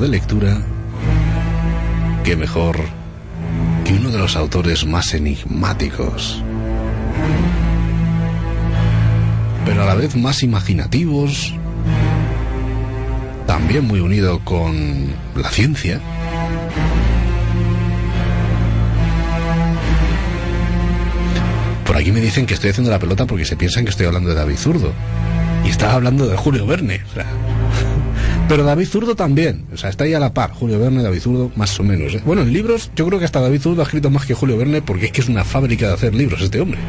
de lectura, qué mejor que uno de los autores más enigmáticos, pero a la vez más imaginativos, también muy unido con la ciencia. Por aquí me dicen que estoy haciendo la pelota porque se piensan que estoy hablando de David Zurdo. Y estaba hablando de Julio Verne. O sea, pero David Zurdo también. O sea, está ahí a la par. Julio Verne, David Zurdo, más o menos. Bueno, en libros, yo creo que hasta David Zurdo ha escrito más que Julio Verne, porque es que es una fábrica de hacer libros este hombre.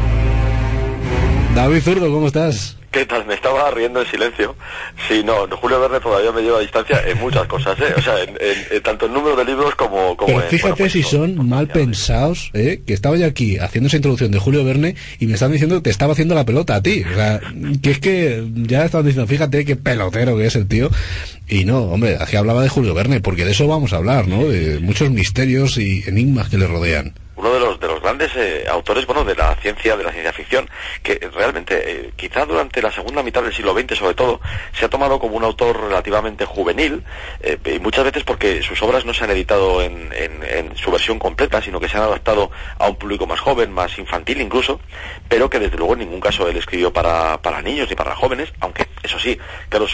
David Zurdo, ¿cómo estás? ¿Qué tal? Me estaba riendo en silencio. Sí, no, Julio Verne todavía me lleva a distancia en muchas cosas, ¿eh? O sea, en tanto en número de libros como pero fíjate, bueno, si son mal pensados, que estaba yo aquí haciendo esa introducción de Julio Verne y me estaban diciendo que te estaba haciendo la pelota a ti. O sea, que es que ya estaban diciendo, fíjate qué pelotero que es el tío. Y no, hombre, aquí hablaba de Julio Verne, porque de eso vamos a hablar, ¿no? De muchos misterios y enigmas que le rodean. Uno de los grandes autores, bueno, de la ciencia ficción, que realmente, quizá durante la segunda mitad del siglo XX, sobre todo, se ha tomado como un autor relativamente juvenil, y muchas veces porque sus obras no se han editado en su versión completa, sino que se han adaptado a un público más joven, más infantil incluso, pero que desde luego en ningún caso él escribió para niños ni para jóvenes, aunque eso sí, claro,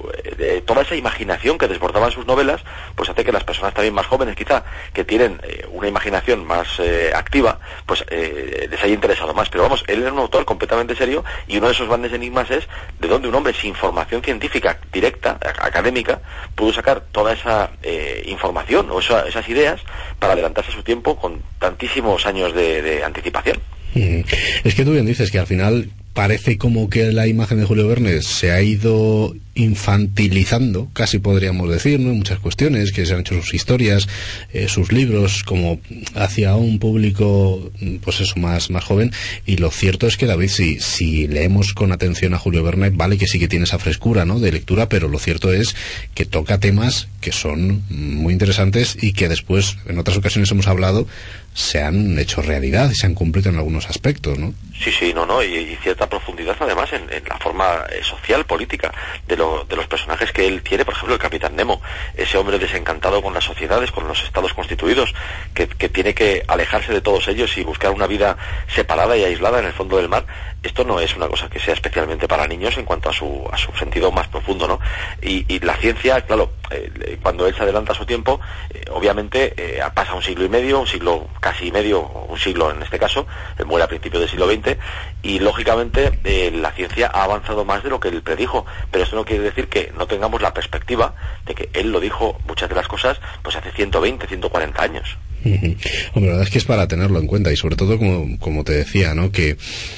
toda esa imaginación que desbordaba en sus novelas, pues hace que las personas también más jóvenes, quizá, que tienen una imaginación más activa, pues les haya interesado más. Pero vamos, él era un autor completamente serio, y uno de esos grandes enigmas es de dónde un hombre sin formación científica directa, académica, pudo sacar toda esa información o esas ideas para adelantarse a su tiempo con tantísimos años de anticipación. Es que tú bien dices que al final parece como que la imagen de Julio Verne se ha ido infantilizando, casi podríamos decir, ¿no? En muchas cuestiones, que se han hecho sus historias, sus libros, como hacia un público, pues eso, más joven. Y lo cierto es que, David, si leemos con atención a Julio Verne, vale que sí que tiene esa frescura, ¿no?, de lectura, pero lo cierto es que toca temas que son muy interesantes y que después, en otras ocasiones hemos hablado, se han hecho realidad y se han cumplido en algunos aspectos, ¿no? Sí, no, y cierta profundidad además en la forma social, política de los personajes que él tiene. Por ejemplo, el Capitán Nemo, ese hombre desencantado con las sociedades, con los estados constituidos, que tiene que alejarse de todos ellos y buscar una vida separada y aislada en el fondo del mar. Esto no es una cosa que sea especialmente para niños en cuanto a su sentido más profundo, ¿no? Y la ciencia, claro, cuando él se adelanta a su tiempo, obviamente pasa un siglo y medio, un siglo casi y medio, un siglo en este caso, él muere a principios del siglo XX, y lógicamente la ciencia ha avanzado más de lo que él predijo, pero esto no quiere decir que no tengamos la perspectiva de que él lo dijo muchas de las cosas pues hace 120, 140 años. Hombre, la verdad es que es para tenerlo en cuenta, y sobre todo como te decía, ¿no?, que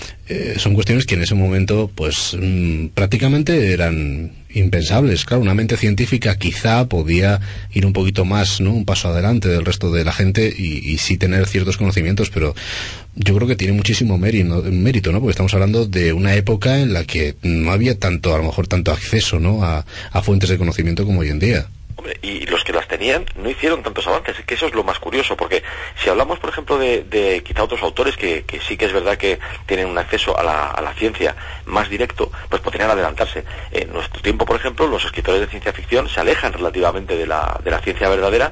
son cuestiones que en ese momento pues prácticamente eran impensables. Claro, una mente científica quizá podía ir un poquito más, ¿no?, un paso adelante del resto de la gente y sí tener ciertos conocimientos, pero yo creo que tiene muchísimo mérito, ¿no?, porque estamos hablando de una época en la que no había a lo mejor tanto acceso, ¿no?, a fuentes de conocimiento como hoy en día. Hombre, y los que las tenían no hicieron tantos avances, que eso es lo más curioso, porque si hablamos, por ejemplo, de quizá otros autores que sí que es verdad que tienen un acceso a la ciencia más directo, pues podrían adelantarse. En nuestro tiempo, por ejemplo, los escritores de ciencia ficción se alejan relativamente de la ciencia verdadera,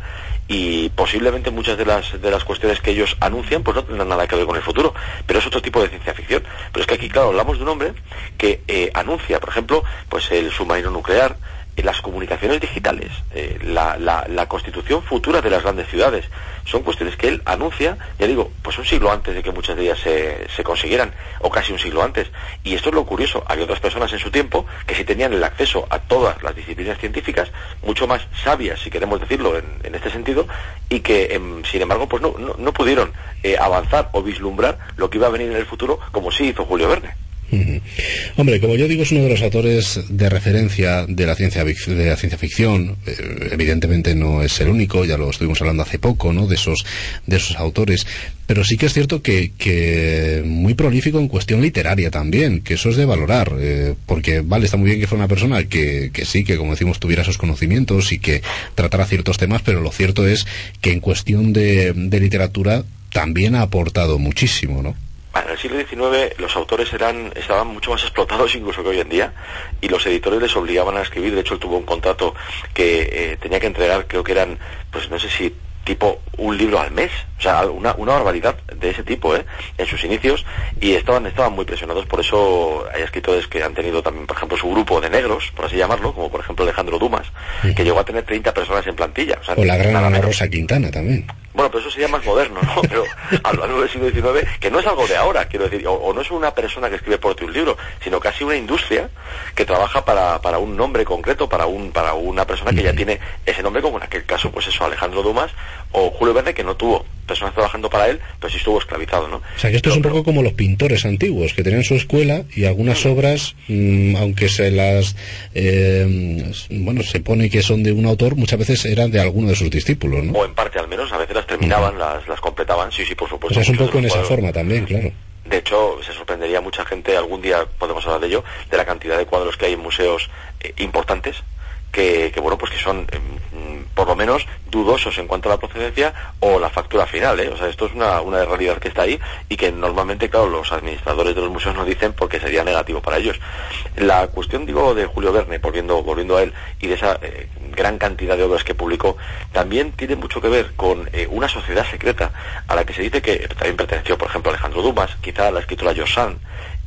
y posiblemente muchas de las cuestiones que ellos anuncian pues no tendrán nada que ver con el futuro, pero es otro tipo de ciencia ficción. Pero es que aquí, claro, hablamos de un hombre que anuncia, por ejemplo, pues el submarino nuclear, las comunicaciones digitales, la constitución futura de las grandes ciudades. Son cuestiones que él anuncia, ya digo, pues un siglo antes de que muchas de ellas se consiguieran, o casi un siglo antes. Y esto es lo curioso, había otras personas en su tiempo que sí tenían el acceso a todas las disciplinas científicas, mucho más sabias, si queremos decirlo en este sentido, y que sin embargo pues no pudieron avanzar o vislumbrar lo que iba a venir en el futuro, como sí hizo Julio Verne. Hombre, como yo digo, es uno de los autores de referencia de la ciencia ficción. Evidentemente no es el único, ya lo estuvimos hablando hace poco, ¿no?, de esos autores, pero sí que es cierto que muy prolífico en cuestión literaria también, que eso es de valorar, porque vale, está muy bien que fuera una persona que sí, que como decimos tuviera esos conocimientos y que tratara ciertos temas, pero lo cierto es que en cuestión de literatura también ha aportado muchísimo, ¿no? en el siglo XIX los autores estaban mucho más explotados incluso que hoy en día, y los editores les obligaban a escribir. De hecho, él tuvo un contrato que tenía que entregar, creo que eran, pues no sé si tipo un libro al mes, o sea, una barbaridad de ese tipo, en sus inicios, y estaban muy presionados. Por eso hay escritores que han tenido también, por ejemplo, su grupo de negros, por así llamarlo, como por ejemplo Alejandro Dumas, que llegó a tener 30 personas en plantilla. O la gran Ana Rosa Quintana también. Bueno, pero eso sería más moderno, ¿no? Pero hablando del siglo XIX, que no es algo de ahora, quiero decir, o no es una persona que escribe por ti un libro, sino casi una industria que trabaja para un nombre concreto, para una persona que ya tiene ese nombre, como en aquel caso, pues eso, Alejandro Dumas o Julio Verne, que no tuvo personas trabajando para él, pero sí estuvo esclavizado, ¿no? O sea, que esto es un poco como los pintores antiguos, que tenían su escuela y algunas obras, aunque se las se pone que son de un autor, muchas veces eran de alguno de sus discípulos, ¿no? O en parte al menos, a veces las terminaban, las completaban, sí, por supuesto. O sea, es un poco en esa forma también, claro. De hecho, se sorprendería mucha gente, algún día podemos hablar de ello, de la cantidad de cuadros que hay en museos importantes, que bueno, pues que son por lo menos dudosos en cuanto a la procedencia o la factura final, O sea, esto es una realidad que está ahí y que normalmente, claro, los administradores de los museos nos dicen porque sería negativo para ellos. La cuestión, digo, de Julio Verne, volviendo a él, y de esa gran cantidad de obras que publicó, también tiene mucho que ver con una sociedad secreta a la que se dice que también perteneció, por ejemplo, Alejandro Dumas, quizá la escritora George Sand,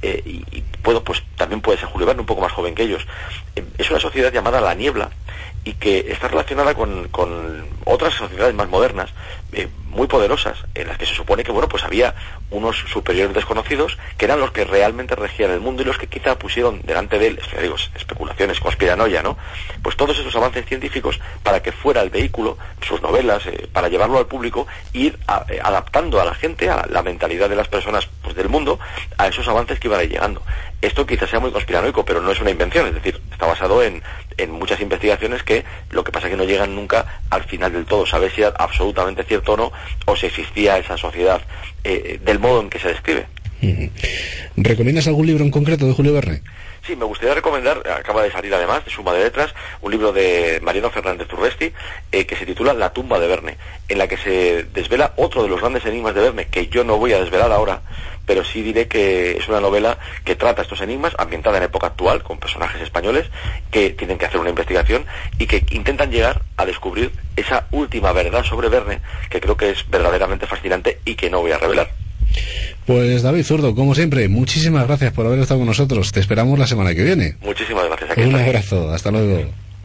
también puede ser Julio Verne, un poco más joven que ellos. Es una sociedad llamada La Niebla, y que está relacionada con otras sociedades más modernas, muy poderosas, en las que se supone que, bueno, pues había unos superiores desconocidos que eran los que realmente regían el mundo y los que quizá pusieron delante de él, especulaciones, conspiranoia, ¿no? Pues todos esos avances científicos para que fuera el vehículo, sus novelas, para llevarlo al público, ir adaptando a la gente, a la mentalidad de las personas, pues del mundo, a esos avances que iban a ir llegando. Esto quizás sea muy conspiranoico, pero no es una invención, es decir, está basado en muchas investigaciones que lo que pasa es que no llegan nunca al final del todo, saber si era absolutamente cierto o no, o si existía esa sociedad del modo en que se describe. ¿Recomiendas algún libro en concreto de Julio Verne? Sí, me gustaría recomendar, acaba de salir además, de Suma de Letras, un libro de Mariano Fernández Turbesti, que se titula La tumba de Verne, en la que se desvela otro de los grandes enigmas de Verne, que yo no voy a desvelar ahora, pero sí diré que es una novela que trata estos enigmas, ambientada en época actual, con personajes españoles que tienen que hacer una investigación y que intentan llegar a descubrir esa última verdad sobre Verne, que creo que es verdaderamente fascinante y que no voy a revelar. Pues David Zurdo, como siempre, muchísimas gracias por haber estado con nosotros. Te esperamos la semana que viene. Muchísimas gracias. Un abrazo, hasta luego.